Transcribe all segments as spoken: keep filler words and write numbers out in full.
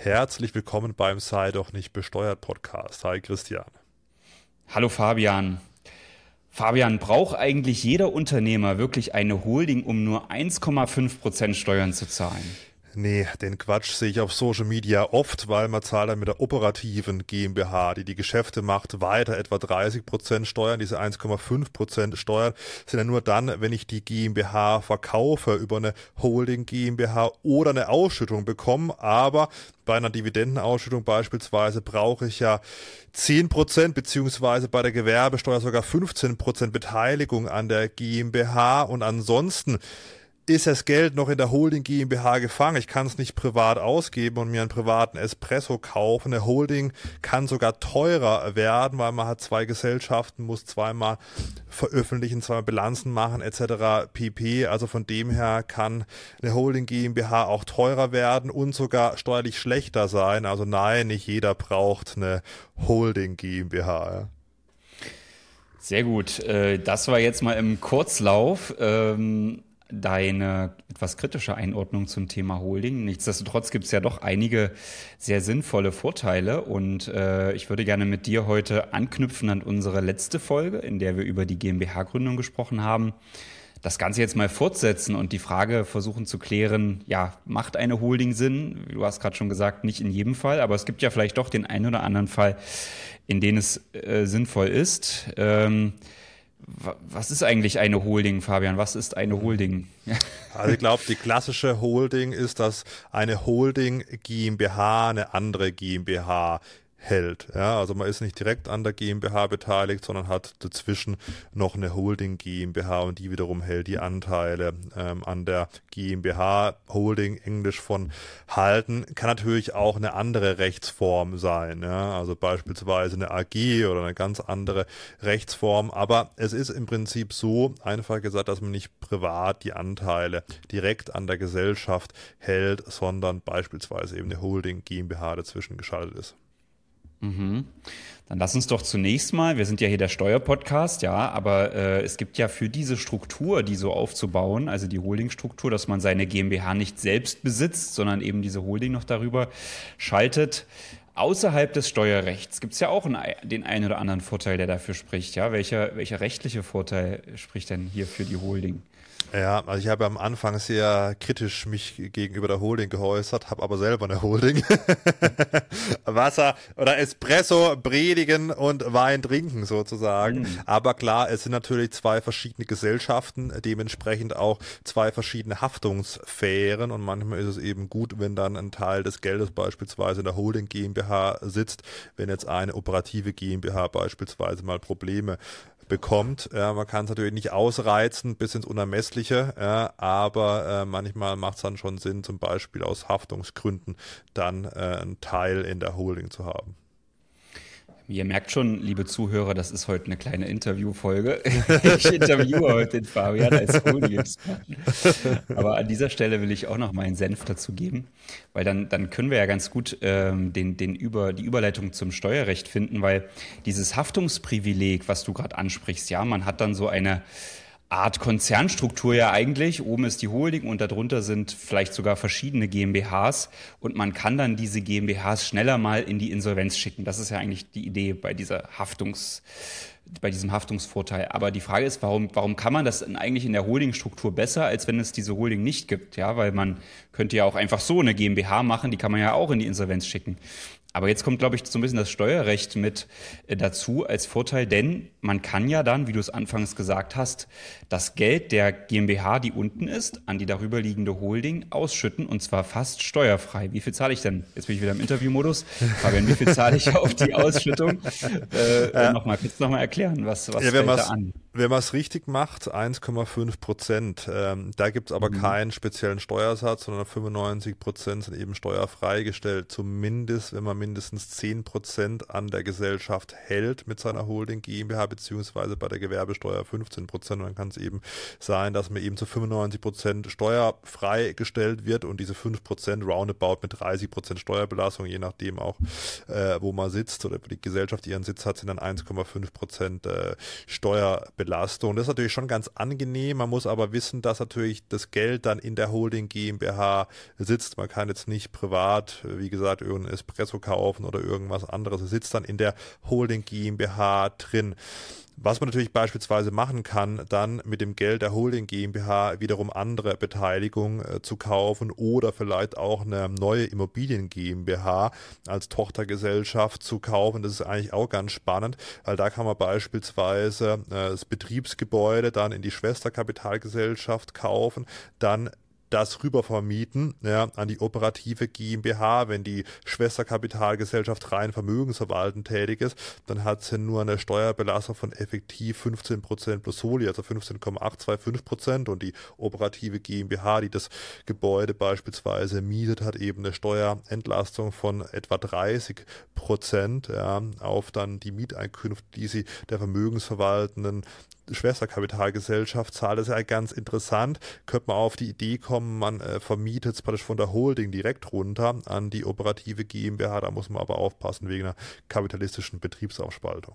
Herzlich willkommen beim Sei doch nicht besteuert Podcast. Hi Christian. Hallo Fabian. Fabian, braucht eigentlich jeder Unternehmer wirklich eine Holding, um nur eins Komma fünf Prozent Steuern zu zahlen? Nee, den Quatsch sehe ich auf Social Media oft, weil man zahlt dann mit der operativen GmbH, die die Geschäfte macht, weiter etwa dreißig Prozent Steuern. Diese eins Komma fünf Prozent Steuern sind ja nur dann, wenn ich die GmbH verkaufe, über eine Holding GmbH oder eine Ausschüttung bekomme. Aber bei einer Dividendenausschüttung beispielsweise brauche ich ja zehn Prozent beziehungsweise bei der Gewerbesteuer sogar fünfzehn Prozent Beteiligung an der GmbH und ansonsten ist das Geld noch in der Holding GmbH gefangen. Ich kann es nicht privat ausgeben und mir einen privaten Espresso kaufen. Eine Holding kann sogar teurer werden, weil man hat zwei Gesellschaften, muss zweimal veröffentlichen, zweimal Bilanzen machen et cetera pp. Also von dem her kann eine Holding GmbH auch teurer werden und sogar steuerlich schlechter sein. Also nein, nicht jeder braucht eine Holding GmbH. Sehr gut. Das war jetzt mal im Kurzlauf deine etwas kritische Einordnung zum Thema Holding. Nichtsdestotrotz gibt es ja doch einige sehr sinnvolle Vorteile und äh, ich würde gerne mit dir heute anknüpfen an unsere letzte Folge, in der wir über die GmbH-Gründung gesprochen haben. Das Ganze jetzt mal fortsetzen und die Frage versuchen zu klären, ja, macht eine Holding Sinn? Du hast gerade schon gesagt, nicht in jedem Fall, aber es gibt ja vielleicht doch den einen oder anderen Fall, in dem es äh, sinnvoll ist. Ähm, Was ist eigentlich eine Holding, Fabian? Was ist eine Holding? Also ich glaube, die klassische Holding ist, dass eine Holding GmbH eine andere GmbH hält. Ja, also man ist nicht direkt an der GmbH beteiligt, sondern hat dazwischen noch eine Holding GmbH und die wiederum hält die Anteile ähm, an der GmbH. Holding, Englisch von halten, kann natürlich auch eine andere Rechtsform sein. Ja, also beispielsweise eine A G oder eine ganz andere Rechtsform. Aber es ist im Prinzip so, einfach gesagt, dass man nicht privat die Anteile direkt an der Gesellschaft hält, sondern beispielsweise eben eine Holding GmbH dazwischen geschaltet ist. Mhm. Dann lass uns doch zunächst mal, wir sind ja hier der Steuerpodcast, ja, aber äh, es gibt ja für diese Struktur, die so aufzubauen, also die Holdingstruktur, dass man seine GmbH nicht selbst besitzt, sondern eben diese Holding noch darüber schaltet. Außerhalb des Steuerrechts gibt es ja auch einen, den einen oder anderen Vorteil, der dafür spricht. Ja, welcher, welcher rechtliche Vorteil spricht denn hier für die Holding? Ja, also ich habe am Anfang sehr kritisch mich gegenüber der Holding geäußert, habe aber selber eine Holding. Wasser oder Espresso predigen und Wein trinken sozusagen. Mhm. Aber klar, es sind natürlich zwei verschiedene Gesellschaften, dementsprechend auch zwei verschiedene Haftungssphären und manchmal ist es eben gut, wenn dann ein Teil des Geldes beispielsweise in der Holding GmbH sitzt, wenn jetzt eine operative GmbH beispielsweise mal Probleme bekommt. Ja, man kann es natürlich nicht ausreizen bis ins Unermessliche, ja, aber äh, manchmal macht es dann schon Sinn, zum Beispiel aus Haftungsgründen dann äh, einen Teil in der Holding zu haben. Ihr merkt schon, liebe Zuhörer, das ist heute eine kleine Interviewfolge. Ich interviewe heute den Fabian als Holding-Experten. Aber an dieser Stelle will ich auch noch meinen Senf dazu geben, weil dann, dann können wir ja ganz gut ähm, den, den über, die Überleitung zum Steuerrecht finden, weil dieses Haftungsprivileg, was du gerade ansprichst, ja, man hat dann so eine Art Konzernstruktur ja eigentlich. Oben ist die Holding und darunter sind vielleicht sogar verschiedene GmbHs und man kann dann diese GmbHs schneller mal in die Insolvenz schicken. Das ist ja eigentlich die Idee bei dieser Haftungs, bei diesem Haftungsvorteil. Aber die Frage ist, warum, warum kann man das denn eigentlich in der Holdingstruktur besser, als wenn es diese Holding nicht gibt? Ja, weil man könnte ja auch einfach so eine GmbH machen, die kann man ja auch in die Insolvenz schicken. Aber jetzt kommt, glaube ich, so ein bisschen das Steuerrecht mit dazu als Vorteil, denn man kann ja dann, wie du es anfangs gesagt hast, das Geld der GmbH, die unten ist, an die darüber liegende Holding ausschütten und zwar fast steuerfrei. Wie viel zahle ich denn? Jetzt bin ich wieder im Interviewmodus. Fabian, wie viel zahle ich auf die Ausschüttung? Äh, ja. Nochmal, kannst du nochmal erklären, was, was ja, fällt da an? Wenn man es richtig macht, eins Komma fünf Prozent. Ähm, da gibt es aber mhm. keinen speziellen Steuersatz, sondern fünfundneunzig Prozent sind eben steuerfrei gestellt. Zumindest, wenn man mindestens zehn Prozent an der Gesellschaft hält mit seiner Holding GmbH, beziehungsweise bei der Gewerbesteuer fünfzehn Prozent. Und dann kann es eben sein, dass man eben zu fünfundneunzig Prozent steuerfrei gestellt wird und diese fünf Prozent roundabout mit dreißig Prozent Steuerbelastung, je nachdem auch, äh, wo man sitzt oder wo die Gesellschaft ihren Sitz hat, sind dann eins Komma fünf Prozent äh, Steuerbelastung. Steuerbelastung. Das ist natürlich schon ganz angenehm. Man muss aber wissen, dass natürlich das Geld dann in der Holding GmbH sitzt. Man kann jetzt nicht privat, wie gesagt, irgendein Espresso kaufen oder irgendwas anderes. Es sitzt dann in der Holding GmbH drin. Was man natürlich beispielsweise machen kann, dann mit dem Geld der Holding GmbH wiederum andere Beteiligungen äh, zu kaufen oder vielleicht auch eine neue Immobilien GmbH als Tochtergesellschaft zu kaufen. Das ist eigentlich auch ganz spannend, weil da kann man beispielsweise äh, das Betriebsgebäude dann in die Schwesterkapitalgesellschaft kaufen, dann das rüber vermieten, ja, an die operative GmbH. Wenn die Schwesterkapitalgesellschaft rein vermögensverwaltend tätig ist, dann hat sie nur eine Steuerbelastung von effektiv fünfzehn Prozent plus Soli, also fünfzehn Komma achthundertfünfundzwanzig Prozent, und die operative GmbH, die das Gebäude beispielsweise mietet, hat eben eine Steuerentlastung von etwa dreißig Prozent, ja, auf dann die Mieteinkünfte, die sie der vermögensverwaltenden Schwesterkapitalgesellschaft zahlt. Das ist ja ganz interessant. Könnte man auf die Idee kommen, man äh, vermietet es praktisch von der Holding direkt runter an die operative GmbH. Da muss man aber aufpassen wegen einer kapitalistischen Betriebsaufspaltung.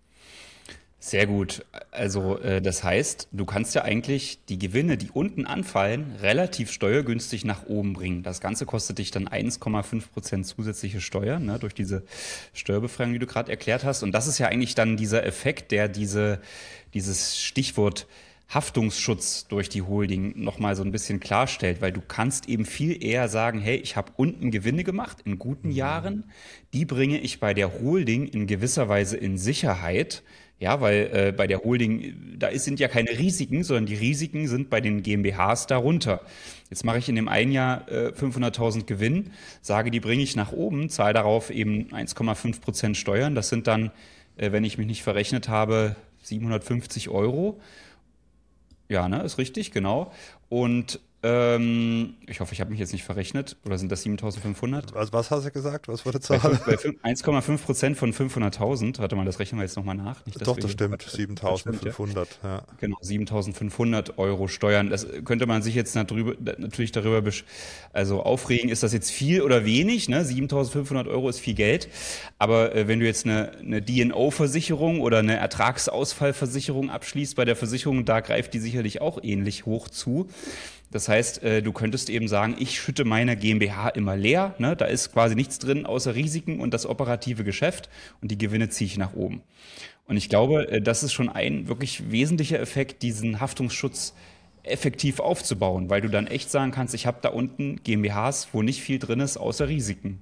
Sehr gut. Also äh, das heißt, du kannst ja eigentlich die Gewinne, die unten anfallen, relativ steuergünstig nach oben bringen. Das Ganze kostet dich dann eins Komma fünf Prozent zusätzliche Steuern, ne, durch diese Steuerbefreiung, die du gerade erklärt hast. Und das ist ja eigentlich dann dieser Effekt, der diese, dieses Stichwort Haftungsschutz durch die Holding nochmal so ein bisschen klarstellt, weil du kannst eben viel eher sagen, hey, ich habe unten Gewinne gemacht in guten Jahren, die bringe ich bei der Holding in gewisser Weise in Sicherheit. Ja, weil äh, bei der Holding, da ist, sind ja keine Risiken, sondern die Risiken sind bei den GmbHs darunter. Jetzt mache ich in dem einen Jahr äh, fünfhunderttausend Gewinn, sage, die bringe ich nach oben, zahle darauf eben eins Komma fünf Prozent Steuern. Das sind dann, äh, wenn ich mich nicht verrechnet habe, siebenhundertfünfzig Euro. Ja, ne, ist richtig, genau. Und ähm, ich hoffe, ich habe mich jetzt nicht verrechnet. Oder sind das siebentausendfünfhundert? Also was hast du gesagt? Was war die Bei, Zahl? fünf- bei fünf- eins Komma fünf Prozent von fünfhunderttausend. Warte mal, das rechnen wir jetzt nochmal nach. Nicht, dass Doch, wir das hier stimmt. Quatsch- Quatsch stimmt, ja. siebentausendfünfhundert, ja. Genau, siebentausendfünfhundert Euro Steuern. Das könnte man sich jetzt darüber, natürlich darüber besch also aufregen, ist das jetzt viel oder wenig? Ne? siebentausendfünfhundert Euro ist viel Geld. Aber äh, wenn du jetzt eine, eine D N O-Versicherung oder eine Ertragsausfallversicherung abschließt bei der Versicherung, da greift die sicherlich auch ähnlich hoch zu. Das heißt, äh, du könntest eben sagen, ich schütte meine GmbH immer leer. Ne? Da ist quasi nichts drin außer Risiken und das operative Geschäft, und die Gewinne ziehe ich nach oben. Und ich glaube, äh, das ist schon ein wirklich wesentlicher Effekt, diesen Haftungsschutz effektiv aufzubauen, weil du dann echt sagen kannst, ich habe da unten GmbHs, wo nicht viel drin ist außer Risiken.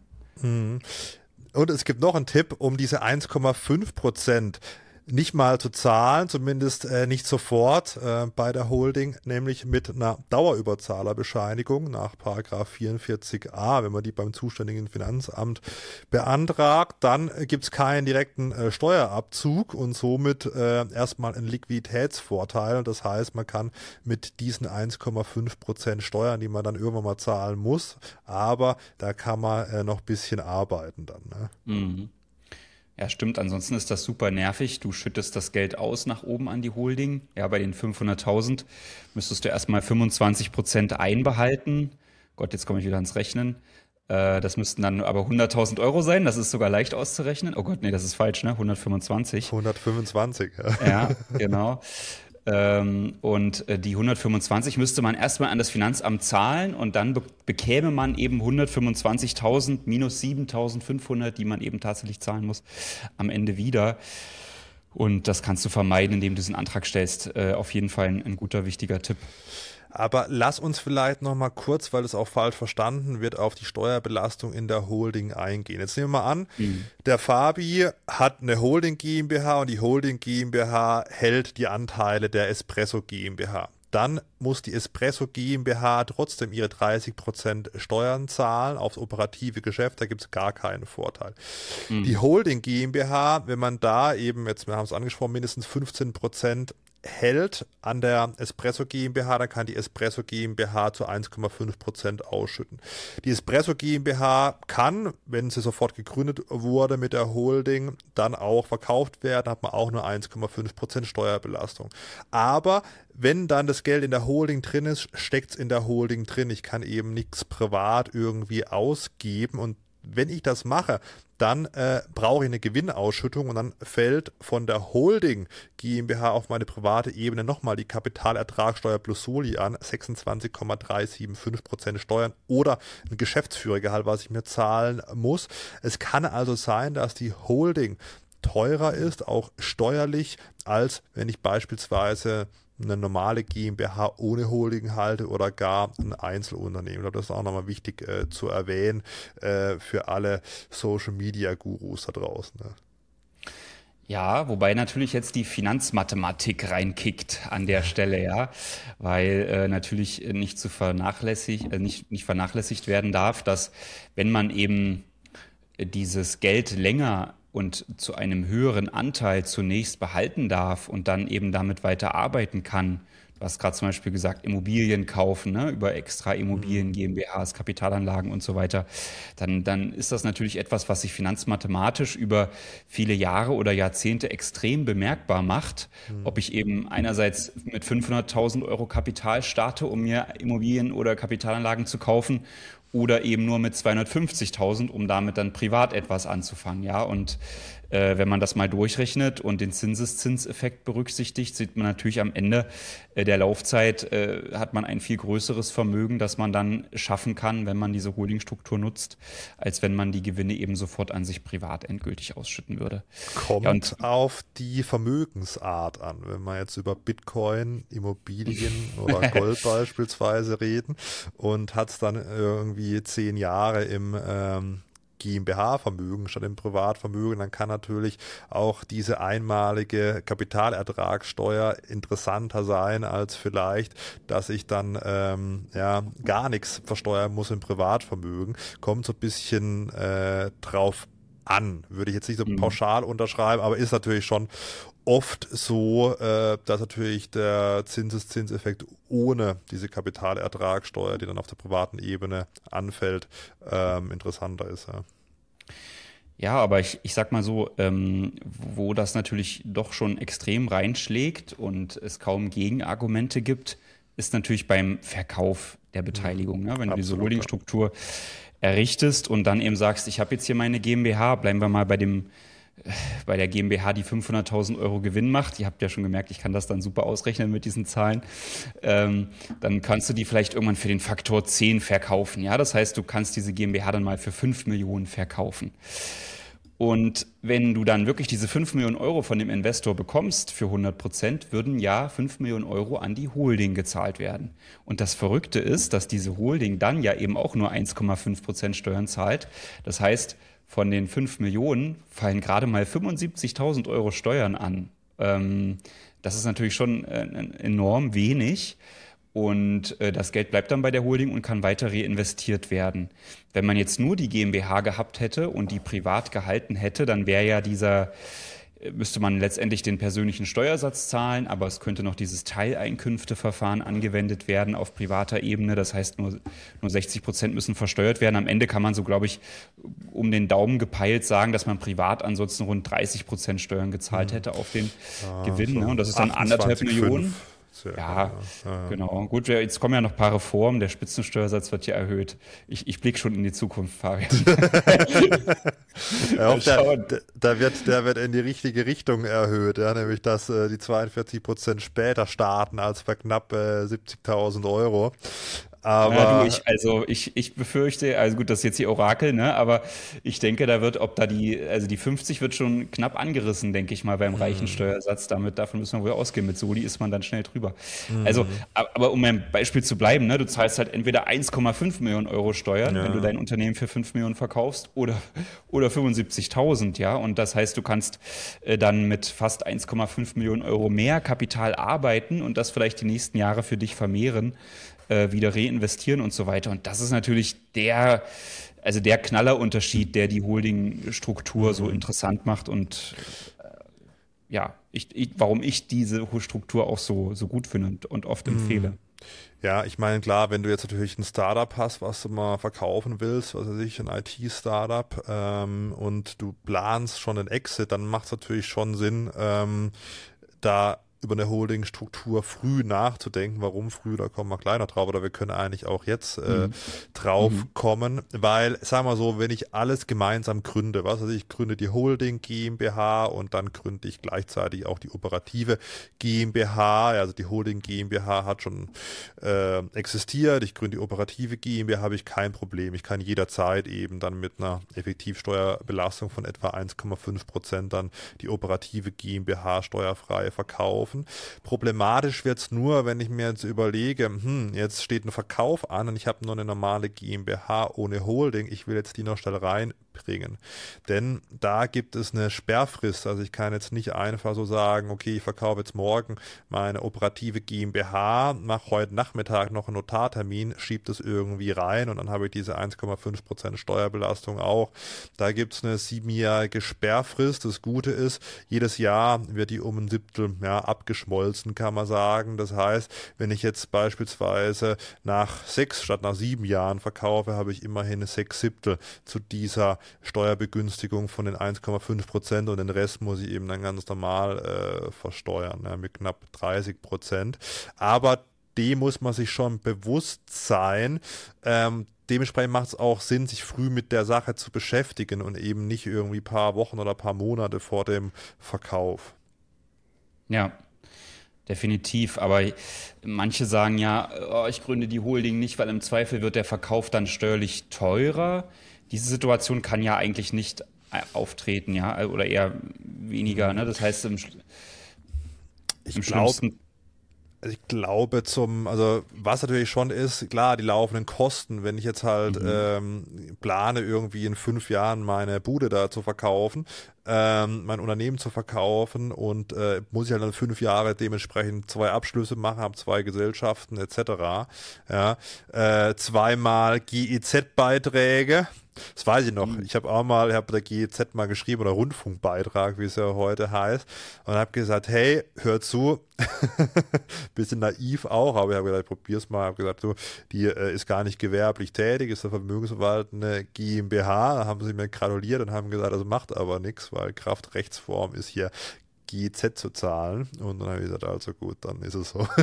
Und es gibt noch einen Tipp, um diese eins Komma fünf Prozent nicht mal zu zahlen, zumindest äh, nicht sofort äh, bei der Holding, nämlich mit einer Dauerüberzahlerbescheinigung nach Paragraph vierundvierzig a. Wenn man die beim zuständigen Finanzamt beantragt, dann äh, gibt es keinen direkten äh, Steuerabzug und somit äh, erstmal einen Liquiditätsvorteil. Das heißt, man kann mit diesen eins Komma fünf Prozent Steuern, die man dann irgendwann mal zahlen muss, aber da kann man äh, noch ein bisschen arbeiten dann. Ne? Mhm. Ja, stimmt. Ansonsten ist das super nervig. Du schüttest das Geld aus nach oben an die Holding. Ja, bei den fünfhunderttausend müsstest du erstmal fünfundzwanzig Prozent einbehalten. Gott, jetzt komme ich wieder ans Rechnen. Äh, das müssten dann aber hunderttausend Euro sein. Das ist sogar leicht auszurechnen. Oh Gott, nee, das ist falsch, ne? hundertfünfundzwanzig. hundertfünfundzwanzig, ja. Ja, genau. Ähm, und äh, die hundertfünfundzwanzig müsste man erstmal an das Finanzamt zahlen, und dann be bekäme man eben hundertfünfundzwanzigtausend minus siebentausendfünfhundert, die man eben tatsächlich zahlen muss, am Ende wieder. Und das kannst du vermeiden, indem du diesen Antrag stellst. Äh, auf jeden Fall ein, ein guter, wichtiger Tipp. Aber lass uns vielleicht noch mal kurz, weil es auch falsch verstanden wird, auf die Steuerbelastung in der Holding eingehen. Jetzt nehmen wir mal an, mhm. der Fabi hat eine Holding GmbH und die Holding GmbH hält die Anteile der Espresso GmbH. Dann muss die Espresso GmbH trotzdem ihre dreißig Prozent Steuern zahlen aufs operative Geschäft, da gibt es gar keinen Vorteil. Mhm. Die Holding GmbH, wenn man da eben, jetzt wir haben es angesprochen, mindestens fünfzehn Prozent hält an der Espresso GmbH, dann kann die Espresso GmbH zu eins Komma fünf Prozent ausschütten. Die Espresso GmbH kann, wenn sie sofort gegründet wurde mit der Holding, dann auch verkauft werden, hat man auch nur eins Komma fünf Prozent Steuerbelastung. Aber wenn dann das Geld in der Holding drin ist, steckt es in der Holding drin. Ich kann eben nichts privat irgendwie ausgeben, und wenn ich das mache, dann äh, brauche ich eine Gewinnausschüttung und dann fällt von der Holding GmbH auf meine private Ebene nochmal die Kapitalertragssteuer plus Soli an, sechsundzwanzig Komma drei sieben fünf Prozent Steuern oder ein Geschäftsführergehalt, was ich mir zahlen muss. Es kann also sein, dass die Holding teurer ist, auch steuerlich, als wenn ich beispielsweise eine normale GmbH ohne Holding halte oder gar ein Einzelunternehmen. Ich glaube, das ist auch nochmal wichtig äh, zu erwähnen äh, für alle Social-Media-Gurus da draußen. Ne? Ja, wobei natürlich jetzt die Finanzmathematik reinkickt an der Stelle, ja, weil äh, natürlich nicht zu vernachlässigt, äh, nicht, nicht vernachlässigt werden darf, dass wenn man eben dieses Geld länger und zu einem höheren Anteil zunächst behalten darf und dann eben damit weiter arbeiten kann. Du hast gerade zum Beispiel gesagt, Immobilien kaufen, ne, über extra Immobilien, GmbHs, Kapitalanlagen und so weiter. Dann, dann ist das natürlich etwas, was sich finanzmathematisch über viele Jahre oder Jahrzehnte extrem bemerkbar macht. Mhm. Ob ich eben einerseits mit fünfhunderttausend Euro Kapital starte, um mir Immobilien oder Kapitalanlagen zu kaufen, oder eben nur mit zweihundertfünfzigtausend, um damit dann privat etwas anzufangen, ja. Und äh, wenn man das mal durchrechnet und den Zinseszinseffekt berücksichtigt, sieht man natürlich am Ende äh, der Laufzeit äh, hat man ein viel größeres Vermögen, das man dann schaffen kann, wenn man diese Holdingstruktur nutzt, als wenn man die Gewinne eben sofort an sich privat endgültig ausschütten würde. Kommt ja, und auf die Vermögensart an, wenn wir jetzt über Bitcoin, Immobilien oder Gold beispielsweise reden und hat es dann irgendwie zehn Jahre im ähm, GmbH-Vermögen statt im Privatvermögen, dann kann natürlich auch diese einmalige Kapitalertragssteuer interessanter sein, als vielleicht, dass ich dann ähm, ja gar nichts versteuern muss im Privatvermögen. Kommt so ein bisschen äh, drauf an, würde ich jetzt nicht so mhm. pauschal unterschreiben, aber ist natürlich schon oft so, äh, dass natürlich der Zinseszinseffekt ohne diese Kapitalertragssteuer, die dann auf der privaten Ebene anfällt, ähm, interessanter ist. Ja. Ja, aber ich, ich sag mal so, ähm, wo das natürlich doch schon extrem reinschlägt und es kaum Gegenargumente gibt, ist natürlich beim Verkauf der Beteiligung. Ne? Wenn Absolut, du diese Holdingstruktur errichtest und dann eben sagst, ich habe jetzt hier meine GmbH, bleiben wir mal bei dem bei der GmbH, die fünfhunderttausend Euro Gewinn macht, ihr habt ja schon gemerkt, ich kann das dann super ausrechnen mit diesen Zahlen, ähm, dann kannst du die vielleicht irgendwann für den Faktor zehn verkaufen. Ja, das heißt, du kannst diese GmbH dann mal für fünf Millionen verkaufen. Und wenn du dann wirklich diese fünf Millionen Euro von dem Investor bekommst für hundert Prozent, würden ja fünf Millionen Euro an die Holding gezahlt werden. Und das Verrückte ist, dass diese Holding dann ja eben auch nur eins Komma fünf Prozent Steuern zahlt. Das heißt, von den fünf Millionen fallen gerade mal fünfundsiebzigtausend Euro Steuern an. Ähm, das ist natürlich schon äh, enorm wenig. Und äh, das Geld bleibt dann bei der Holding und kann weiter reinvestiert werden. Wenn man jetzt nur die GmbH gehabt hätte und die privat gehalten hätte, dann wäre ja dieser, äh, müsste man letztendlich den persönlichen Steuersatz zahlen, aber es könnte noch dieses Teileinkünfteverfahren angewendet werden auf privater Ebene. Das heißt, nur, nur sechzig Prozent müssen versteuert werden. Am Ende kann man so, glaube ich, um den Daumen gepeilt sagen, dass man privat ansonsten rund dreißig Prozent Steuern gezahlt hätte auf den ah, Gewinn. So ne? Und das ist dann anderthalb Millionen. Ja, ja, ja, genau. Gut, jetzt kommen ja noch ein paar Reformen. Der Spitzensteuersatz wird ja erhöht. Ich, ich blicke schon in die Zukunft, Fabian. ja, auch der, der, wird, der wird in die richtige Richtung erhöht, ja, nämlich dass äh, die zweiundvierzig Prozent später starten als bei knapp äh, siebzigtausend Euro. Aber ja, du, ich, also ich, ich befürchte, also gut, das ist jetzt die Orakel, ne? Aber ich denke, da wird, ob da die, also die fünfzig wird schon knapp angerissen, denke ich mal, beim hm. reichen Steuersatz. Damit, davon müssen wir wohl ausgehen. Mit Soli ist man dann schnell drüber. Hm. Also, aber um beim Beispiel zu bleiben, ne, du zahlst halt entweder eins Komma fünf Millionen Euro Steuern, ja. wenn du dein Unternehmen für fünf Millionen verkaufst, oder, oder fünfundsiebzigtausend, ja. Und das heißt, du kannst äh, dann mit fast eins Komma fünf Millionen Euro mehr Kapital arbeiten und das vielleicht die nächsten Jahre für dich vermehren. Äh, wieder reinvestieren und so weiter. Und das ist natürlich der, also der Knallerunterschied, der die Holding-Struktur mhm. so interessant macht und äh, ja, ich, ich, warum ich diese Struktur auch so, so gut finde und, und oft empfehle. Mhm. Ja, ich meine, klar, wenn du jetzt natürlich ein Startup hast, was du mal verkaufen willst, was weiß ich, ein I T-Startup ähm, und du planst schon einen Exit, dann macht es natürlich schon Sinn, ähm, da über eine Holdingstruktur früh nachzudenken. Warum früh, da kommen wir gleich noch drauf, oder wir können eigentlich auch jetzt äh, Mhm. drauf Mhm. kommen, weil, sagen wir so, wenn ich alles gemeinsam gründe, was weiß ich, gründe die Holding GmbH und dann gründe ich gleichzeitig auch die operative GmbH, also die Holding GmbH hat schon äh, existiert, ich gründe die operative GmbH, habe ich kein Problem. Ich kann jederzeit eben dann mit einer Effektivsteuerbelastung von etwa eins Komma fünf Prozent dann die operative GmbH steuerfrei verkaufen. Problematisch wird es nur, wenn ich mir jetzt überlege, hm, jetzt steht ein Verkauf an und ich habe nur eine normale GmbH ohne Holding, ich will jetzt die noch schnell reinbringen. Denn da gibt es eine Sperrfrist, also ich kann jetzt nicht einfach so sagen, okay, ich verkaufe jetzt morgen meine operative GmbH, mache heute Nachmittag noch einen Notartermin, schiebe das irgendwie rein und dann habe ich diese eins Komma fünf Prozent Steuerbelastung auch. Da gibt es eine siebenjährige Sperrfrist. Das Gute ist, jedes Jahr wird die um ein Siebtel ja, abgeschmolzen, kann man sagen. Das heißt, wenn ich jetzt beispielsweise nach sechs statt nach sieben Jahren verkaufe, habe ich immerhin sechs Siebtel zu dieser Steuerbegünstigung von den eins Komma fünf Prozent und den Rest muss ich eben dann ganz normal äh, versteuern, ja, mit knapp dreißig Prozent. Aber dem muss man sich schon bewusst sein. Ähm, dementsprechend macht es auch Sinn, sich früh mit der Sache zu beschäftigen und eben nicht irgendwie ein paar Wochen oder ein paar Monate vor dem Verkauf. Ja, definitiv. Aber manche sagen ja, oh, ich gründe die Holding nicht, weil im Zweifel wird der Verkauf dann steuerlich teurer. Diese Situation kann ja eigentlich nicht äh, auftreten, ja, oder eher weniger. Ne? Das heißt, im, Sch- Ich im glaube, schlimmsten. Ich glaube zum, also was natürlich schon ist, klar, die laufenden Kosten, wenn ich jetzt halt Mhm. ähm, plane, irgendwie in fünf Jahren meine Bude da zu verkaufen, ähm, mein Unternehmen zu verkaufen und äh, muss ich halt dann fünf Jahre dementsprechend zwei Abschlüsse machen, habe zwei Gesellschaften et cetera. Ja, äh, zweimal G E Z-Beiträge. Das weiß ich noch. Mhm. Ich habe auch mal, ich habe der G E Z mal geschrieben, oder Rundfunkbeitrag, wie es ja heute heißt, und habe gesagt, hey, hör zu, bisschen naiv auch, aber ich habe gesagt, ich probier's mal, habe gesagt, so, die äh, ist gar nicht gewerblich tätig, ist eine vermögensverwaltende GmbH, da haben sie mir gratuliert und haben gesagt, das macht aber nichts, weil Kraftrechtsform ist hier G E Z zu zahlen. Und dann habe ich gesagt, also gut, dann ist es so.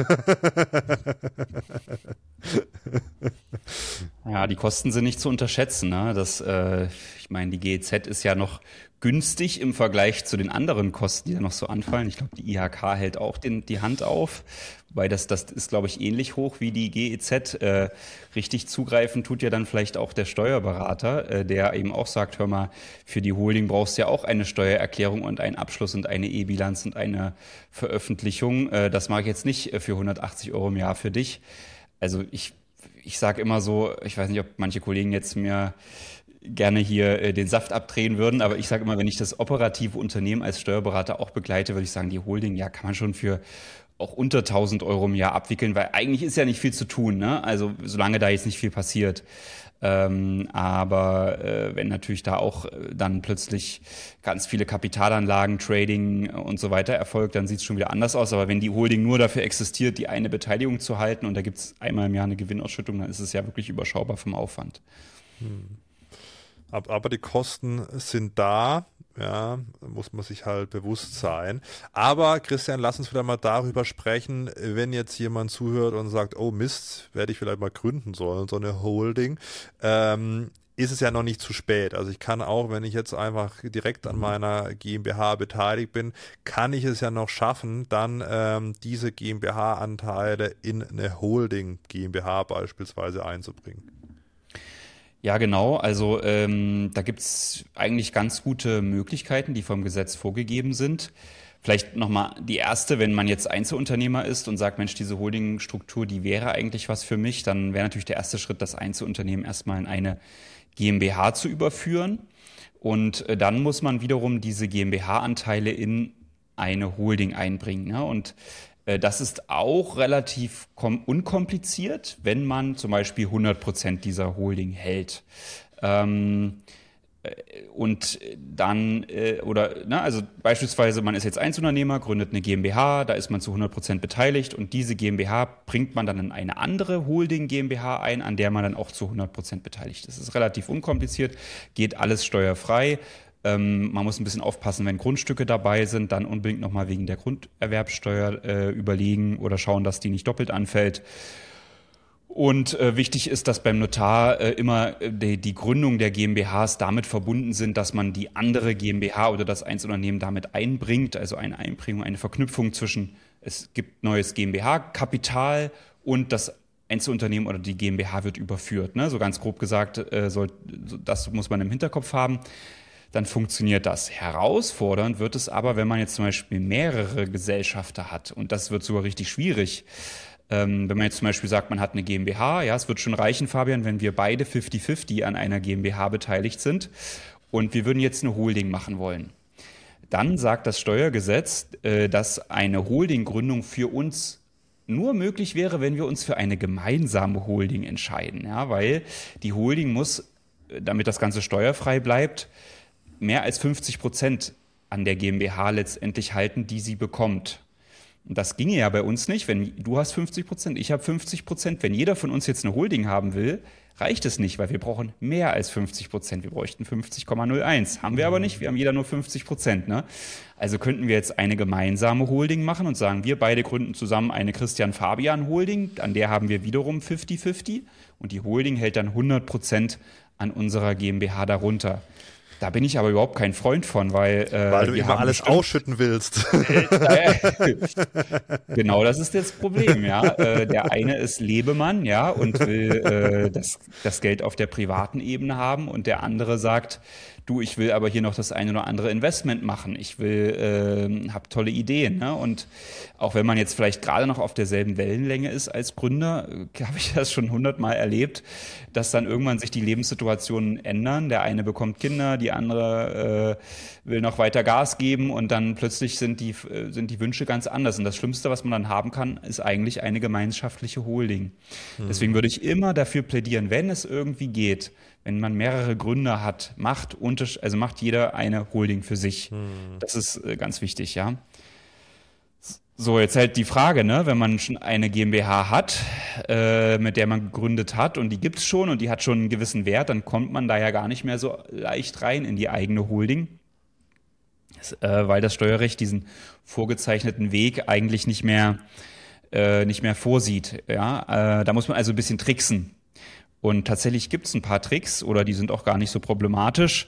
Ja, die Kosten sind nicht zu unterschätzen. Ne? Das, äh, ich meine, die G E Z ist ja noch günstig im Vergleich zu den anderen Kosten, die da noch so anfallen. Ich glaube, die I H K hält auch den, die Hand auf, wobei das, das ist, glaube ich, ähnlich hoch wie die G E Z. Äh, richtig zugreifen tut ja dann vielleicht auch der Steuerberater, äh, der eben auch sagt, hör mal, für die Holding brauchst du ja auch eine Steuererklärung und einen Abschluss und eine E-Bilanz und eine Veröffentlichung. Äh, das mache ich jetzt nicht äh, für hundertachtzig Euro im Jahr für dich. Also ich ich sage immer so, ich weiß nicht, ob manche Kollegen jetzt mir gerne hier äh, den Saft abdrehen würden, aber ich sage immer, wenn ich das operative Unternehmen als Steuerberater auch begleite, würde ich sagen, die Holding, ja, kann man schon für auch unter tausend Euro im Jahr abwickeln, weil eigentlich ist ja nicht viel zu tun, ne? Also solange da jetzt nicht viel passiert. Ähm, aber äh, wenn natürlich da auch äh, dann plötzlich ganz viele Kapitalanlagen, Trading äh, und so weiter erfolgt, dann sieht es schon wieder anders aus. Aber wenn die Holding nur dafür existiert, die eine Beteiligung zu halten und da gibt es einmal im Jahr eine Gewinnausschüttung, dann ist es ja wirklich überschaubar vom Aufwand. Hm. Ab- Aber die Kosten sind da, ja, muss man sich halt bewusst sein. Aber Christian, lass uns wieder mal darüber sprechen, wenn jetzt jemand zuhört und sagt, oh Mist, werde ich vielleicht mal gründen sollen, so eine Holding. Ähm, ist es ja noch nicht zu spät. Also ich kann auch, wenn ich jetzt einfach direkt an meiner GmbH beteiligt bin, kann ich es ja noch schaffen, dann ähm, diese GmbH-Anteile in eine Holding GmbH beispielsweise einzubringen. Ja, genau. Also ähm, da gibt's eigentlich ganz gute Möglichkeiten, die vom Gesetz vorgegeben sind. Vielleicht nochmal die erste, wenn man jetzt Einzelunternehmer ist und sagt, Mensch, diese Holdingstruktur, die wäre eigentlich was für mich, dann wäre natürlich der erste Schritt, das Einzelunternehmen erstmal in eine GmbH zu überführen. Und äh, dann muss man wiederum diese GmbH-Anteile in eine Holding einbringen. Ne? Und äh, das ist auch relativ kom- unkompliziert, wenn man zum Beispiel hundert Prozent dieser Holding hält. Ähm, und dann, äh, oder, ne, also beispielsweise, man ist jetzt Einzelunternehmer, gründet eine GmbH, da ist man zu hundert Prozent beteiligt und diese GmbH bringt man dann in eine andere Holding GmbH ein, an der man dann auch zu hundert Prozent beteiligt ist. Das ist relativ unkompliziert, geht alles steuerfrei. Ähm, man muss ein bisschen aufpassen, wenn Grundstücke dabei sind, dann unbedingt nochmal wegen der Grunderwerbsteuer äh, überlegen oder schauen, dass die nicht doppelt anfällt. Und äh, wichtig ist, dass beim Notar äh, immer äh, die, die Gründung der GmbHs damit verbunden sind, dass man die andere GmbH oder das Einzelunternehmen damit einbringt, also eine Einbringung, eine Verknüpfung zwischen, es gibt neues GmbH-Kapital und das Einzelunternehmen oder die GmbH wird überführt. Ne? So ganz grob gesagt, äh, soll, das muss man im Hinterkopf haben. Dann funktioniert das. Herausfordernd wird es aber, wenn man jetzt zum Beispiel mehrere Gesellschafter hat. Und das wird sogar richtig schwierig. Ähm, wenn man jetzt zum Beispiel sagt, man hat eine GmbH, ja, es wird schon reichen, Fabian, wenn wir beide fünfzig fünfzig an einer GmbH beteiligt sind und wir würden jetzt eine Holding machen wollen. Dann sagt das Steuergesetz, äh, dass eine Holdinggründung für uns nur möglich wäre, wenn wir uns für eine gemeinsame Holding entscheiden. Ja, weil die Holding muss, damit das Ganze steuerfrei bleibt, mehr als fünfzig Prozent an der GmbH letztendlich halten, die sie bekommt. Und das ginge ja bei uns nicht, wenn du hast fünfzig Prozent, ich habe fünfzig Prozent. Wenn jeder von uns jetzt eine Holding haben will, reicht es nicht, weil wir brauchen mehr als fünfzig Prozent. Wir bräuchten fünfzig Komma null eins. Haben wir aber nicht, wir haben jeder nur fünfzig Prozent. Ne? Also könnten wir jetzt eine gemeinsame Holding machen und sagen, wir beide gründen zusammen eine Christian-Fabian-Holding, an der haben wir wiederum fünfzig fünfzig und die Holding hält dann hundert Prozent an unserer GmbH darunter. Da bin ich aber überhaupt kein Freund von, weil... Äh, weil du immer alles ausschütten willst. Genau, das ist das Problem, ja. Äh, der eine ist Lebemann, ja, und will äh, das, das Geld auf der privaten Ebene haben und der andere sagt, du, ich will aber hier noch das eine oder andere Investment machen. Ich will, äh, habe tolle Ideen. Ne? Und auch wenn man jetzt vielleicht gerade noch auf derselben Wellenlänge ist als Gründer, äh, habe ich das schon hundertmal erlebt, dass dann irgendwann sich die Lebenssituationen ändern. Der eine bekommt Kinder, die andere äh, will noch weiter Gas geben und dann plötzlich sind die, äh, sind die Wünsche ganz anders. Und das Schlimmste, was man dann haben kann, ist eigentlich eine gemeinschaftliche Holding. Mhm. Deswegen würde ich immer dafür plädieren, wenn es irgendwie geht, wenn man mehrere Gründer hat, macht, also macht jeder eine Holding für sich. Hm. Das ist äh, ganz wichtig, ja. So, jetzt halt die Frage, ne, wenn man schon eine GmbH hat, äh, mit der man gegründet hat und die gibt's schon und die hat schon einen gewissen Wert, dann kommt man da ja gar nicht mehr so leicht rein in die eigene Holding, das, äh, weil das Steuerrecht diesen vorgezeichneten Weg eigentlich nicht mehr, äh, nicht mehr vorsieht. Ja? Äh, da muss man also ein bisschen tricksen. Und tatsächlich gibt es ein paar Tricks oder die sind auch gar nicht so problematisch.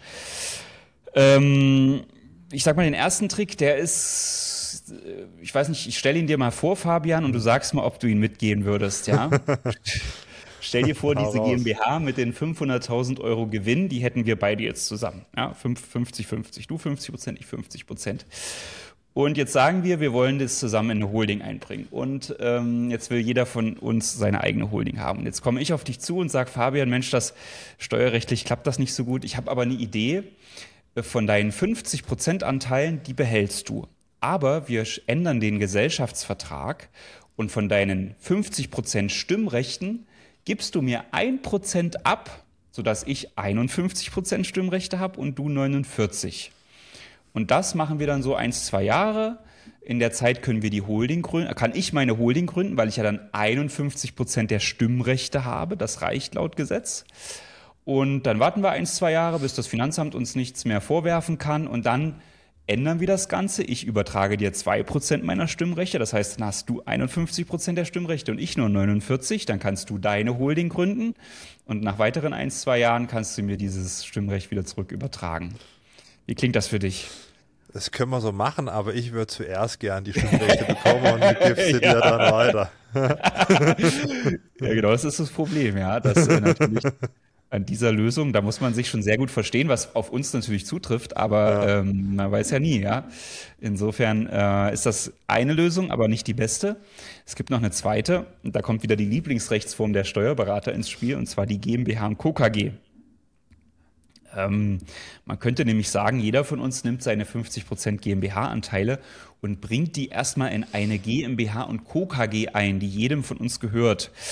Ähm, ich sag mal, den ersten Trick, der ist, ich weiß nicht, ich stelle ihn dir mal vor, Fabian, und du sagst mal, ob du ihn mitgehen würdest, ja? Stell dir vor, diese GmbH mit den fünfhunderttausend Euro Gewinn, die hätten wir beide jetzt zusammen. Ja, fünfzig fünfzig, du fünfzig Prozent, ich fünfzig Prozent. Und jetzt sagen wir, wir wollen das zusammen in eine Holding einbringen. Und ähm, jetzt will jeder von uns seine eigene Holding haben. Und jetzt komme ich auf dich zu und sage, Fabian, Mensch, das steuerrechtlich klappt das nicht so gut. Ich habe aber eine Idee, von deinen fünfzig Prozent Anteilen, die behältst du. Aber wir ändern den Gesellschaftsvertrag und von deinen fünfzig Prozent Stimmrechten gibst du mir ein Prozent ab, sodass ich einundfünfzig Prozent Stimmrechte habe und du neunundvierzig. Und das machen wir dann so eins, zwei Jahre. In der Zeit können wir die Holding gründen, kann ich meine Holding gründen, weil ich ja dann einundfünfzig Prozent der Stimmrechte habe. Das reicht laut Gesetz. Und dann warten wir eins, zwei Jahre, bis das Finanzamt uns nichts mehr vorwerfen kann. Und dann ändern wir das Ganze. Ich übertrage dir zwei Prozent meiner Stimmrechte. Das heißt, dann hast du einundfünfzig Prozent der Stimmrechte und ich nur neunundvierzig. Dann kannst du deine Holding gründen. Und nach weiteren eins, zwei Jahren kannst du mir dieses Stimmrecht wieder zurück übertragen. Wie klingt das für dich? Das können wir so machen, aber ich würde zuerst gern die Stimmrechte bekommen und du gibst sie ja. dir dann weiter. Ja, genau, das ist das Problem, ja. Das äh, natürlich an dieser Lösung, da muss man sich schon sehr gut verstehen, was auf uns natürlich zutrifft, aber ja. ähm, man weiß ja nie, ja. Insofern äh, ist das eine Lösung, aber nicht die beste. Es gibt noch eine zweite, und da kommt wieder die Lieblingsrechtsform der Steuerberater ins Spiel, und zwar die GmbH und Co. K G. Ähm, man könnte nämlich sagen, jeder von uns nimmt seine fünfzig Prozent GmbH-Anteile und bringt die erstmal in eine GmbH und Co. K G ein, die jedem von uns gehört.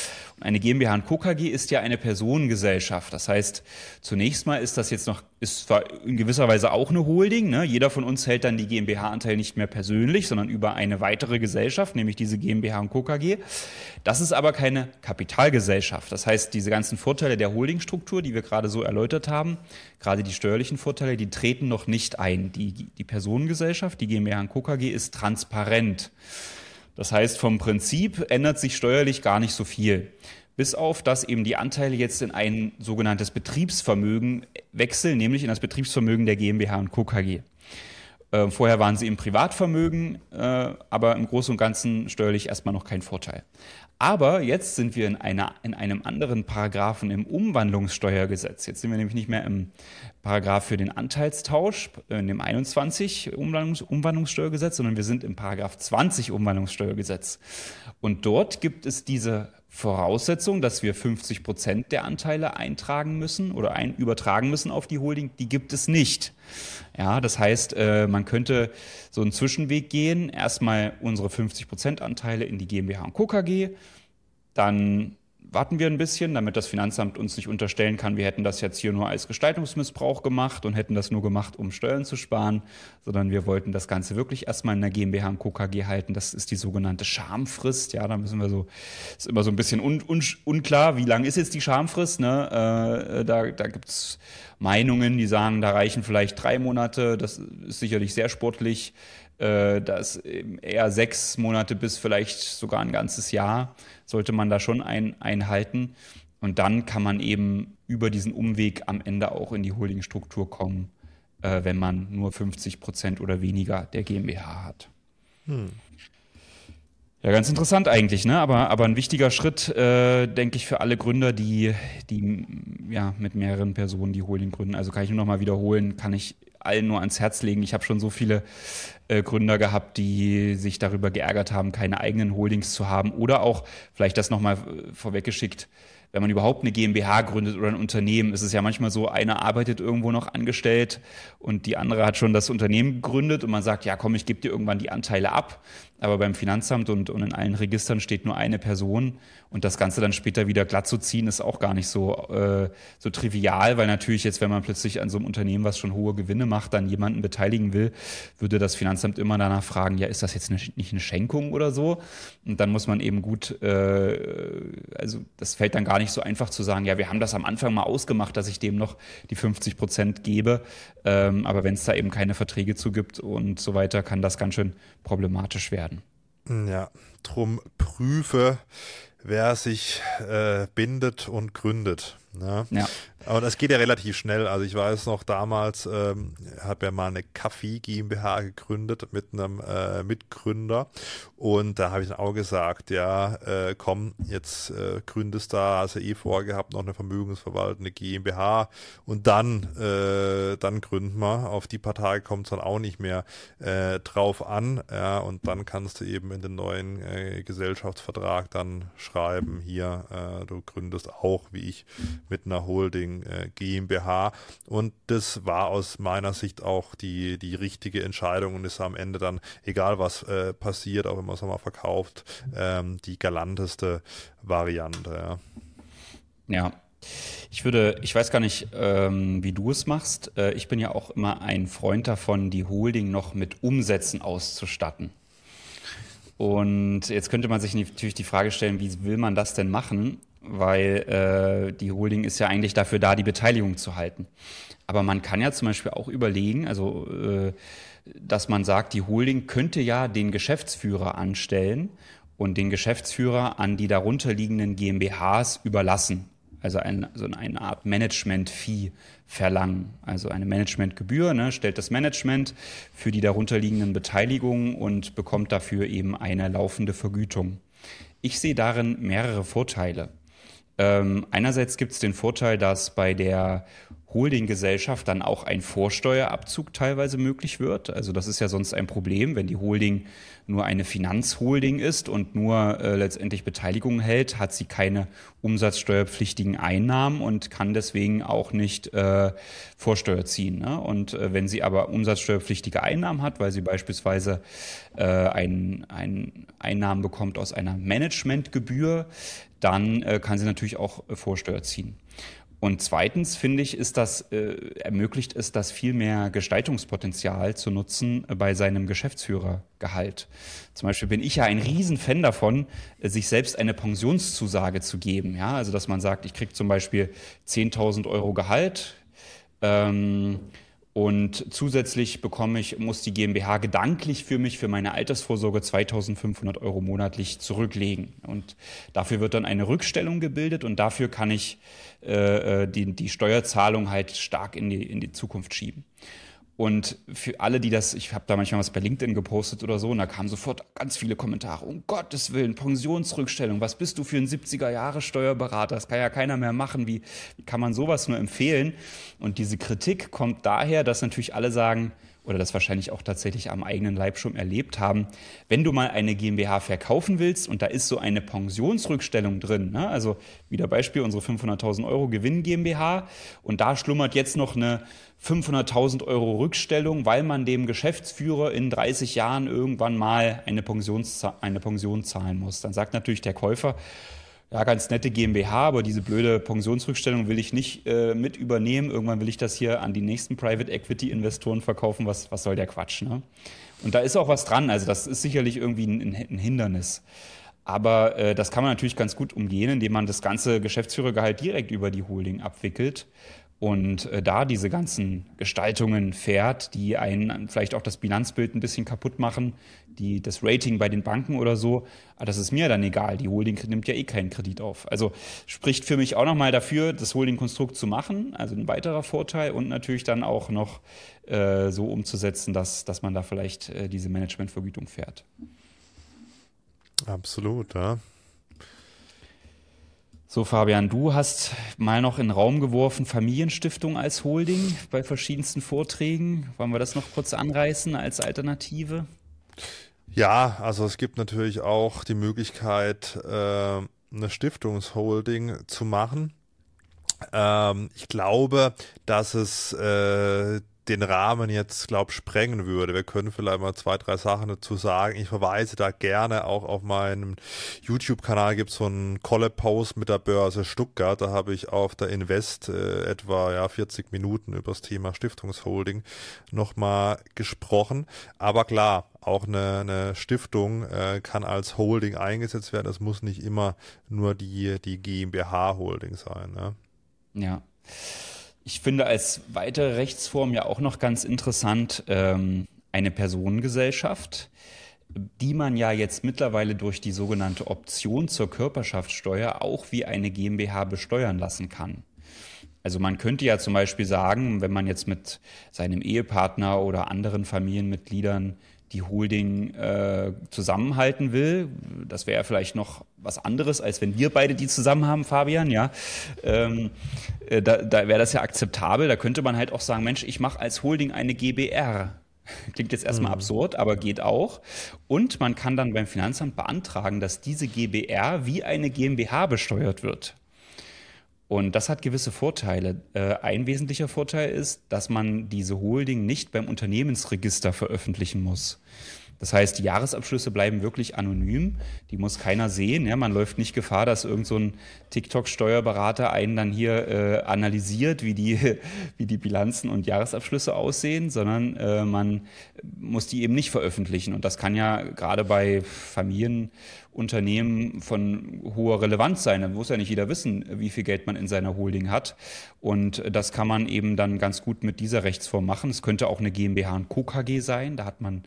eine GmbH und Co. KG ist ja eine Personengesellschaft. Das heißt, zunächst mal ist das jetzt noch, ist zwar in gewisser Weise auch eine Holding, ne? Jeder von uns hält dann die GmbH-Anteile nicht mehr persönlich, sondern über eine weitere Gesellschaft, nämlich diese GmbH und Co. KG. Das ist aber keine Kapitalgesellschaft. Das heißt, diese ganzen Vorteile der Holdingstruktur, die wir gerade so erläutert haben, gerade die steuerlichen Vorteile, die treten noch nicht ein. Die, die Personengesellschaft, die GmbH und Co. KG, ist transparent. Das heißt, vom Prinzip ändert sich steuerlich gar nicht so viel. Bis auf, dass eben die Anteile jetzt in ein sogenanntes Betriebsvermögen wechseln, nämlich in das Betriebsvermögen der GmbH und Co. KG. Äh, vorher waren sie im Privatvermögen, äh, aber im Großen und Ganzen steuerlich erstmal noch kein Vorteil. Aber jetzt sind wir in, einer, in einem anderen Paragraphen im Umwandlungssteuergesetz. Jetzt sind wir nämlich nicht mehr im Paragraph für den Anteilstausch, in dem einundzwanzig Umwandlungs Umwandlungssteuergesetz, sondern wir sind im Paragraph zwanzig Umwandlungssteuergesetz. Und dort gibt es diese Voraussetzung, dass wir fünfzig Prozent der Anteile eintragen müssen oder ein, übertragen müssen auf die Holding, die gibt es nicht. Ja, das heißt, äh, man könnte so einen Zwischenweg gehen, erstmal unsere fünfzig Prozent Anteile in die GmbH und Co. KG, dann warten wir ein bisschen, damit das Finanzamt uns nicht unterstellen kann, wir hätten das jetzt hier nur als Gestaltungsmissbrauch gemacht und hätten das nur gemacht, um Steuern zu sparen, sondern wir wollten das Ganze wirklich erstmal in der GmbH und Co. KG halten. Das ist die sogenannte Schamfrist. Ja, da müssen wir so, ist immer so ein bisschen un, un, unklar, wie lang ist jetzt die Schamfrist, ne? Äh, da da gibt es Meinungen, die sagen, da reichen vielleicht drei Monate, das ist sicherlich sehr sportlich. Das eher sechs Monate bis vielleicht sogar ein ganzes Jahr sollte man da schon ein, einhalten. Und dann kann man eben über diesen Umweg am Ende auch in die Holdingstruktur kommen, äh, wenn man nur fünfzig Prozent oder weniger der GmbH hat. Hm. Ja, ganz interessant eigentlich, ne? Aber, aber ein wichtiger Schritt, äh, denke ich, für alle Gründer, die, die ja, mit mehreren Personen die Holding gründen. Also kann ich nur noch mal wiederholen, kann ich allen nur ans Herz legen. Ich habe schon so viele äh, Gründer gehabt, die sich darüber geärgert haben, keine eigenen Holdings zu haben oder auch, vielleicht das nochmal vorweggeschickt, wenn man überhaupt eine GmbH gründet oder ein Unternehmen, ist es ja manchmal so, einer arbeitet irgendwo noch angestellt und die andere hat schon das Unternehmen gegründet und man sagt, ja komm, ich gebe dir irgendwann die Anteile ab. Aber beim Finanzamt und, und in allen Registern steht nur eine Person und das Ganze dann später wieder glatt zu ziehen, ist auch gar nicht so, äh, so trivial, weil natürlich jetzt, wenn man plötzlich an so einem Unternehmen, was schon hohe Gewinne macht, dann jemanden beteiligen will, würde das Finanzamt immer danach fragen, ja, ist das jetzt eine, nicht eine Schenkung oder so? Und dann muss man eben gut, äh, also das fällt dann gar nicht so einfach zu sagen, ja, wir haben das am Anfang mal ausgemacht, dass ich dem noch die fünfzig Prozent gebe, ähm, aber wenn es da eben keine Verträge zu gibt und so weiter, kann das ganz schön problematisch werden. Ja, drum prüfe, wer sich äh, bindet und gründet. Ne? Ja. Aber das geht ja relativ schnell. Also ich weiß noch, damals ähm, habe ja mal eine Kaffee GmbH gegründet mit einem äh, Mitgründer und da habe ich dann auch gesagt, ja, äh, komm, jetzt äh, gründest da, also eh vorgehabt, noch eine vermögensverwaltende GmbH und dann äh, dann gründen wir. Auf die paar Tage kommt es dann auch nicht mehr äh, drauf an, ja, und dann kannst du eben in den neuen äh, Gesellschaftsvertrag dann schreiben, hier, äh, du gründest auch, wie ich, mit einer Holding äh, GmbH und das war aus meiner Sicht auch die die richtige Entscheidung und ist am Ende dann, egal was äh, passiert, auch wenn man es mal verkauft, ähm, die galanteste Variante. Ja. Ja. Ich würde, ich weiß gar nicht, ähm, wie du es machst. Äh, ich bin ja auch immer ein Freund davon, die Holding noch mit Umsätzen auszustatten. Und jetzt könnte man sich natürlich die Frage stellen, wie will man das denn machen? Weil äh, die Holding ist ja eigentlich dafür da, die Beteiligung zu halten. Aber man kann ja zum Beispiel auch überlegen, also äh, dass man sagt, die Holding könnte ja den Geschäftsführer anstellen und den Geschäftsführer an die darunterliegenden GmbHs überlassen. Also ein, so eine Art Management-Fee verlangen. Also eine Managementgebühr, ne, stellt das Management für die darunterliegenden Beteiligungen und bekommt dafür eben eine laufende Vergütung. Ich sehe darin mehrere Vorteile. Ähm, einerseits gibt es den Vorteil, dass bei der Holdinggesellschaft dann auch ein Vorsteuerabzug teilweise möglich wird. Also das ist ja sonst ein Problem, wenn die Holding nur eine Finanzholding ist und nur äh, letztendlich Beteiligungen hält, hat sie keine umsatzsteuerpflichtigen Einnahmen und kann deswegen auch nicht äh, Vorsteuer ziehen. Ne? Und äh, wenn sie aber umsatzsteuerpflichtige Einnahmen hat, weil sie beispielsweise äh, ein, ein Einnahmen bekommt aus einer Managementgebühr, dann äh, kann sie natürlich auch äh, Vorsteuer ziehen. Und zweitens finde ich, ist das, äh, ermöglicht es, das viel mehr Gestaltungspotenzial zu nutzen äh, bei seinem Geschäftsführergehalt. Zum Beispiel bin ich ja ein Riesenfan davon, äh, sich selbst eine Pensionszusage zu geben. Ja, also dass man sagt, ich kriege zum Beispiel zehntausend Euro Gehalt, ähm, und zusätzlich bekomme ich, muss die GmbH gedanklich für mich, für meine Altersvorsorge zweitausendfünfhundert Euro monatlich zurücklegen. Und dafür wird dann eine Rückstellung gebildet und dafür kann ich äh, die, die Steuerzahlung halt stark in die, in die Zukunft schieben. Und für alle, die das, ich habe da manchmal was bei LinkedIn gepostet oder so, und da kamen sofort ganz viele Kommentare. Um Gottes Willen, Pensionsrückstellung, was bist du für ein siebziger-Jahre-Steuerberater? Das kann ja keiner mehr machen. Wie, wie kann man sowas nur empfehlen? Und diese Kritik kommt daher, dass natürlich alle sagen, oder das wahrscheinlich auch tatsächlich am eigenen Leib schon erlebt haben, wenn du mal eine GmbH verkaufen willst und da ist so eine Pensionsrückstellung drin, ne? Also wieder Beispiel, unsere fünfhunderttausend Euro Gewinn GmbH und da schlummert jetzt noch eine fünfhunderttausend Euro Rückstellung, weil man dem Geschäftsführer in dreißig Jahren irgendwann mal eine Pension, eine Pension zahlen muss. Dann sagt natürlich der Käufer, ja, ganz nette GmbH, aber diese blöde Pensionsrückstellung will ich nicht äh, mit übernehmen. Irgendwann will ich das hier an die nächsten Private Equity Investoren verkaufen. Was, was soll der Quatsch, ne? Und da ist auch was dran. Also das ist sicherlich irgendwie ein, ein Hindernis. Aber äh, das kann man natürlich ganz gut umgehen, indem man das ganze Geschäftsführergehalt direkt über die Holding abwickelt. Und äh, da diese ganzen Gestaltungen fährt, die einen vielleicht auch das Bilanzbild ein bisschen kaputt machen, die das Rating bei den Banken oder so, aber das ist mir dann egal. Die Holding nimmt ja eh keinen Kredit auf. Also spricht für mich auch nochmal dafür, das Holding-Konstrukt zu machen, also ein weiterer Vorteil und natürlich dann auch noch äh, so umzusetzen, dass, dass man da vielleicht äh, diese Managementvergütung fährt. Absolut, ja. So, Fabian, du hast mal noch in den Raum geworfen, Familienstiftung als Holding bei verschiedensten Vorträgen. Wollen wir das noch kurz anreißen als Alternative? Ja, also es gibt natürlich auch die Möglichkeit, äh, eine Stiftungsholding zu machen. Ähm, ich glaube, dass es äh, den Rahmen jetzt, glaube ich, sprengen würde. Wir können vielleicht mal zwei, drei Sachen dazu sagen. Ich verweise da gerne auch auf meinem YouTube-Kanal, gibt es so einen Collab-Post mit der Börse Stuttgart. Da habe ich auf der Invest äh, etwa ja, vierzig Minuten über das Thema Stiftungsholding nochmal gesprochen. Aber klar, auch eine, eine Stiftung äh, kann als Holding eingesetzt werden. Das muss nicht immer nur die, die GmbH-Holding sein. Ne? Ja. Ich finde als weitere Rechtsform ja auch noch ganz interessant ähm, eine Personengesellschaft, die man ja jetzt mittlerweile durch die sogenannte Option zur Körperschaftssteuer auch wie eine GmbH besteuern lassen kann. Also man könnte ja zum Beispiel sagen, wenn man jetzt mit seinem Ehepartner oder anderen Familienmitgliedern die Holding äh, zusammenhalten will, das wäre ja vielleicht noch was anderes, als wenn wir beide die zusammen haben, Fabian, ja, ähm, äh, da, da wäre das ja akzeptabel, da könnte man halt auch sagen, Mensch, ich mache als Holding eine GbR. Klingt jetzt erstmal mhm. absurd, aber geht auch. Und man kann dann beim Finanzamt beantragen, dass diese GbR wie eine GmbH besteuert wird. Und das hat gewisse Vorteile. Äh, ein wesentlicher Vorteil ist, dass man diese Holding nicht beim Unternehmensregister veröffentlichen muss. Das heißt, die Jahresabschlüsse bleiben wirklich anonym, die muss keiner sehen. Ja, man läuft nicht Gefahr, dass irgend so ein TikTok-Steuerberater einen dann hier äh, analysiert, wie die, wie die Bilanzen und Jahresabschlüsse aussehen, sondern äh, man muss die eben nicht veröffentlichen. Und das kann ja gerade bei Familienunternehmen von hoher Relevanz sein. Da muss ja nicht jeder wissen, wie viel Geld man in seiner Holding hat. Und das kann man eben dann ganz gut mit dieser Rechtsform machen. Es könnte auch eine GmbH und Co. KG sein. Da hat man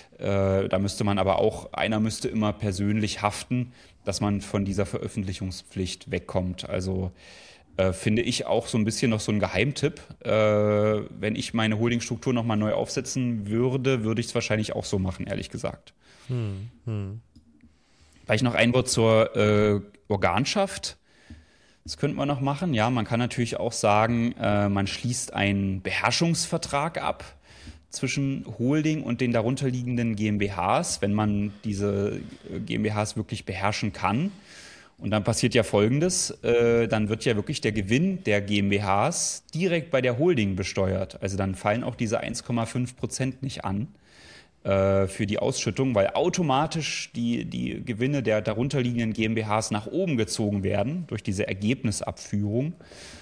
Da müsste man aber auch, einer müsste immer persönlich haften, dass man von dieser Veröffentlichungspflicht wegkommt. Also äh, finde ich auch so ein bisschen noch so ein Geheimtipp. Äh, wenn ich meine Holdingstruktur nochmal neu aufsetzen würde, würde ich es wahrscheinlich auch so machen, ehrlich gesagt. Hm, hm. Vielleicht noch ein Wort zur äh, Organschaft. Das könnte man noch machen. Ja, man kann natürlich auch sagen, äh, man schließt einen Beherrschungsvertrag ab zwischen Holding und den darunterliegenden GmbHs, wenn man diese GmbHs wirklich beherrschen kann. Und dann passiert ja Folgendes, äh, dann wird ja wirklich der Gewinn der GmbHs direkt bei der Holding besteuert. Also dann fallen auch diese eins Komma fünf Prozent nicht an äh, für die Ausschüttung, weil automatisch die, die Gewinne der darunterliegenden GmbHs nach oben gezogen werden durch diese Ergebnisabführung.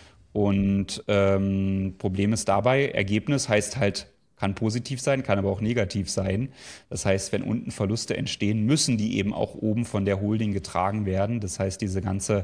Und ähm, Problem ist dabei, Ergebnis heißt halt, kann positiv sein, kann aber auch negativ sein. Das heißt, wenn unten Verluste entstehen, müssen die eben auch oben von der Holding getragen werden. Das heißt, diese ganze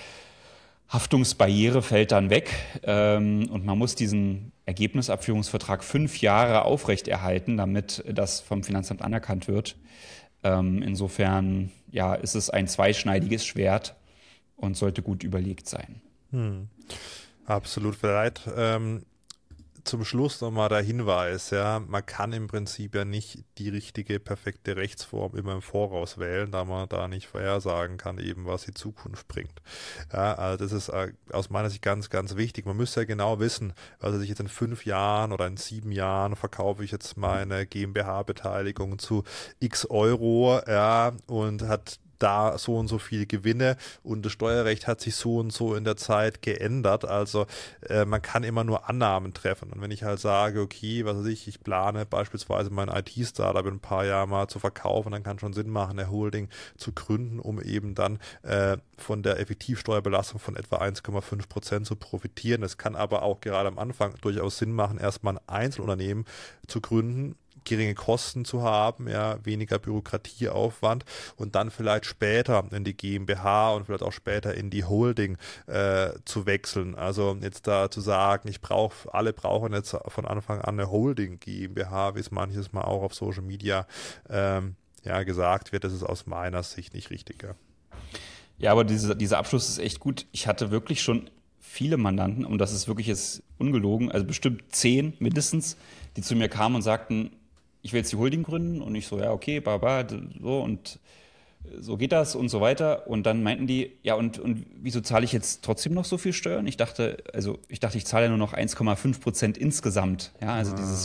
Haftungsbarriere fällt dann weg ähm, und man muss diesen Ergebnisabführungsvertrag fünf Jahre aufrechterhalten, damit das vom Finanzamt anerkannt wird. Ähm, insofern ja, ist es ein zweischneidiges Schwert und sollte gut überlegt sein. Hm. Absolut. Vielleicht ähm zum Schluss nochmal der Hinweis, ja, man kann im Prinzip ja nicht die richtige, perfekte Rechtsform immer im Voraus wählen, da man da nicht vorhersagen kann, eben was die Zukunft bringt. Ja, also das ist aus meiner Sicht ganz, ganz wichtig. Man müsste ja genau wissen, also ich jetzt in fünf Jahren oder in sieben Jahren verkaufe ich jetzt meine GmbH-Beteiligung zu x Euro, ja, und hat da so und so viel Gewinne und das Steuerrecht hat sich so und so in der Zeit geändert. Also äh, man kann immer nur Annahmen treffen. Und wenn ich halt sage, okay, was weiß ich, ich plane beispielsweise mein I T-Startup in ein paar Jahren mal zu verkaufen, dann kann schon Sinn machen, eine Holding zu gründen, um eben dann äh, von der Effektivsteuerbelastung von etwa eins Komma fünf Prozent zu profitieren. Es kann aber auch gerade am Anfang durchaus Sinn machen, erstmal ein Einzelunternehmen zu gründen, geringe Kosten zu haben, ja, weniger Bürokratieaufwand und dann vielleicht später in die GmbH und vielleicht auch später in die Holding äh, zu wechseln. Also jetzt da zu sagen, ich brauche, alle brauchen jetzt von Anfang an eine Holding GmbH, wie es manches Mal auch auf Social Media ähm, ja, gesagt wird, das ist aus meiner Sicht nicht richtig. Ja, ja aber diese, dieser Abschluss ist echt gut. Ich hatte wirklich schon viele Mandanten, und das ist wirklich jetzt ungelogen, also bestimmt zehn mindestens, die zu mir kamen und sagten, ich will jetzt die Holding gründen und ich so, ja, okay, baba, so und so geht das und so weiter. Und dann meinten die, ja, und, und wieso zahle ich jetzt trotzdem noch so viel Steuern? Ich dachte, also ich dachte, ich zahle ja nur noch eins Komma fünf Prozent insgesamt. Ja, also ah. dieses,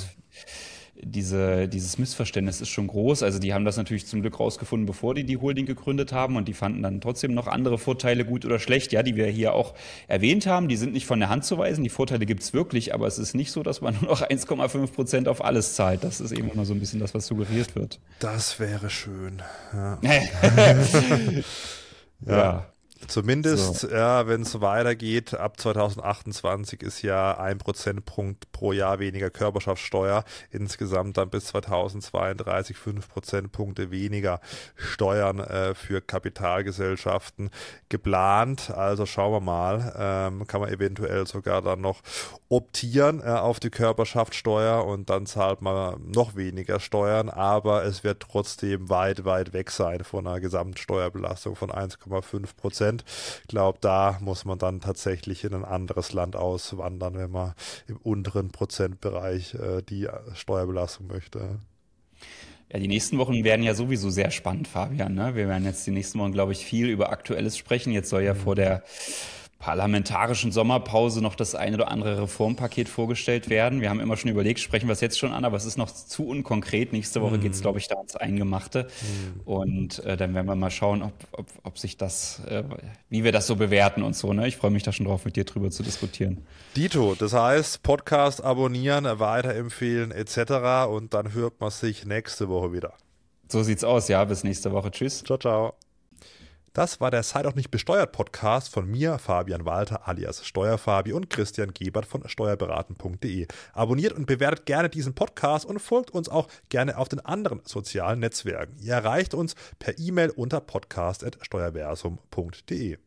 diese, dieses Missverständnis ist schon groß. Also die haben das natürlich zum Glück rausgefunden, bevor die die Holding gegründet haben, und die fanden dann trotzdem noch andere Vorteile gut oder schlecht, ja, die wir hier auch erwähnt haben. Die sind nicht von der Hand zu weisen. Die Vorteile gibt es wirklich, aber es ist nicht so, dass man nur noch eins Komma fünf Prozent auf alles zahlt. Das ist eben immer so ein bisschen das, was suggeriert wird. Das wäre schön. Ja. ja. ja. Zumindest, so. ja, wenn es weitergeht, ab zwanzig achtundzwanzig ist ja ein Prozentpunkt pro Jahr weniger Körperschaftssteuer. Insgesamt dann bis zweitausendzweiunddreißig fünf Prozentpunkte weniger Steuern äh, für Kapitalgesellschaften geplant. Also schauen wir mal, ähm, kann man eventuell sogar dann noch optieren äh, auf die Körperschaftssteuer und dann zahlt man noch weniger Steuern, aber es wird trotzdem weit, weit weg sein von einer Gesamtsteuerbelastung von eins Komma fünf Prozent. Ich glaube, da muss man dann tatsächlich in ein anderes Land auswandern, wenn man im unteren Prozentbereich äh, die Steuerbelastung möchte. Ja, die nächsten Wochen werden ja sowieso sehr spannend, Fabian. Ne? Wir werden jetzt die nächsten Wochen, glaube ich, viel über Aktuelles sprechen. Jetzt soll ja mhm. vor der parlamentarischen Sommerpause noch das ein oder andere Reformpaket vorgestellt werden. Wir haben immer schon überlegt, sprechen wir es jetzt schon an, aber es ist noch zu unkonkret. Nächste Woche mm. geht es, glaube ich, da ans Eingemachte. Mm. Und äh, dann werden wir mal schauen, ob, ob, ob sich das, äh, wie wir das so bewerten und so. Ne? Ich freue mich da schon drauf, mit dir drüber zu diskutieren. Dito, das heißt, Podcast abonnieren, weiterempfehlen et cetera. Und dann hört man sich nächste Woche wieder. So sieht's aus, ja. Bis nächste Woche. Tschüss. Ciao, ciao. Das war der Sei doch nicht besteuert Podcast von mir, Fabian Walter alias Steuerfabi und Christian Gebert von steuerberaten punkt de. Abonniert und bewertet gerne diesen Podcast und folgt uns auch gerne auf den anderen sozialen Netzwerken. Ihr erreicht uns per E-Mail unter podcast at steuerversum punkt de.